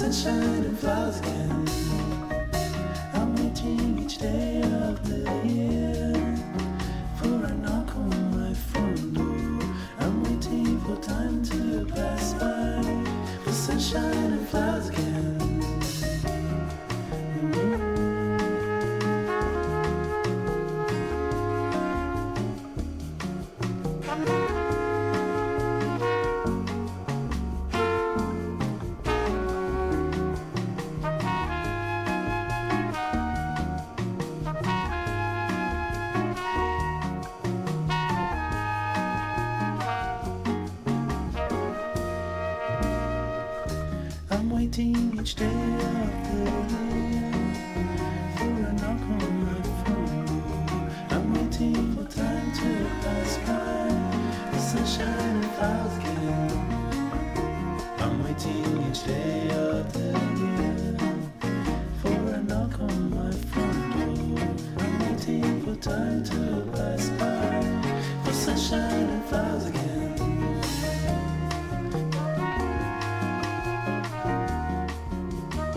sunshine and flowers again. I'm waiting each day of the year for a knock on my front door. I'm waiting for time to pass by, for sunshine and flowers again. I'm waiting each day of the year for a knock on my front door. I'm waiting for time to pass by, the sunshine and flowers again. I'm waiting each day of the year for a knock on my front door. I'm waiting for time to